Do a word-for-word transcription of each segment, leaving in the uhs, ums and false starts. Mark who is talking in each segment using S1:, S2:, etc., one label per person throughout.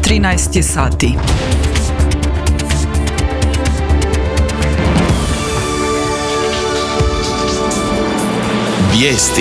S1: trinaest je sati.
S2: Vijesti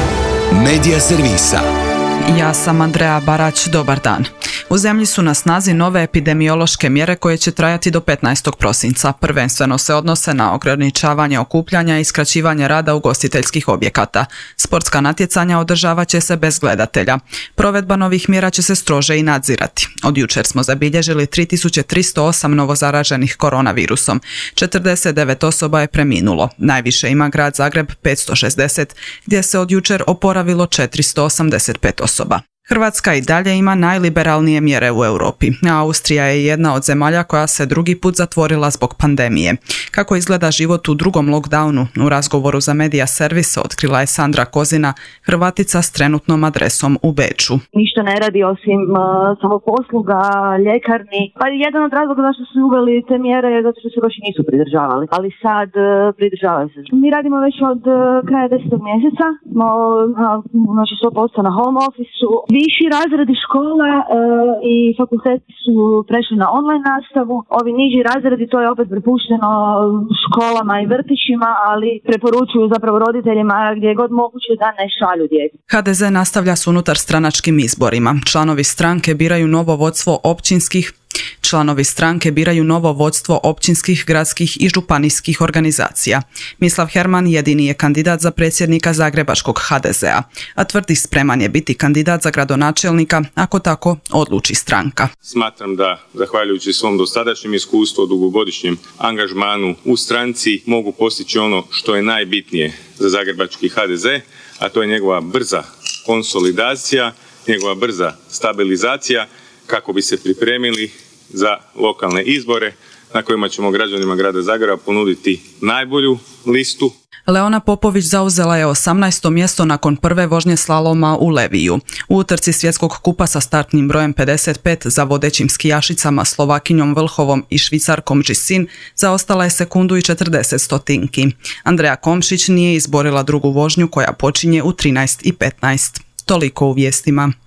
S2: Medija servisa.
S1: Ja sam Andreja Barać, dobar dan. U zemlji su na snazi nove epidemiološke mjere koje će trajati do petnaestog prosinca. Prvenstveno se odnose na ograničavanje okupljanja i skraćivanje rada ugostiteljskih objekata. Sportska natjecanja održavat će se bez gledatelja. Provedba novih mjera će se strože i nadzirati. Od jučer smo zabilježili tri tisuće tristo osam novozaraženih koronavirusom. četrdeset devet osoba je preminulo. Najviše ima grad Zagreb petsto šezdeset, gdje se od jučer oporavilo četiristo osamdeset pet osoba. Hrvatska i dalje ima najliberalnije mjere u Europi, a Austrija je jedna od zemalja koja se drugi put zatvorila zbog pandemije. Kako izgleda život u drugom lockdownu, u razgovoru za Medija servis otkrila je Sandra Kozina, Hrvatica s trenutnom adresom u Beču.
S3: Ništa ne radi osim uh, samoposluga, ljekarni. Pa jedan od razloga zašto su uveli te mjere je zato što se baš nisu pridržavali, ali sad uh, pridržavaju se. Mi radimo već od uh, kraja desetog mjeseca, smo uh, znači sto posto na home office-u. Viši razredi škola e, i fakulteti su prešli na online nastavu. Ovi niži razredi, to je opet prepušteno školama i vrtićima, ali preporučuju zapravo roditeljima gdje god moguće da ne šalju djecu.
S1: ha de ze nastavlja s unutarstranačkim izborima. Članovi stranke biraju novo vodstvo općinskih Članovi stranke biraju novo vodstvo općinskih, gradskih i županijskih organizacija. Mislav Herman jedini je kandidat za predsjednika Zagrebačkog ha de zea, a tvrdi spreman je biti kandidat za gradonačelnika ako tako odluči stranka.
S4: Smatram da, zahvaljujući svom dosadašnjem iskustvu, dugogodišnjem angažmanu u stranci, mogu postići ono što je najbitnije za Zagrebački ha de ze, a to je njegova brza konsolidacija, njegova brza stabilizacija, kako bi se pripremili za lokalne izbore na kojima ćemo građanima grada Zagreba ponuditi najbolju listu.
S1: Leona Popović zauzela je osamnaesto mjesto nakon prve vožnje slaloma u Leviju. U utrci svjetskog kupa sa startnim brojem pedeset pet za vodećim skijašicama Slovakinjom Vlhovom i Švicarkom Gisin zaostala je sekundu i četrdeset stotinki. Andreja Komšić nije izborila drugu vožnju koja počinje u trinaest i petnaest. Toliko u vijestima.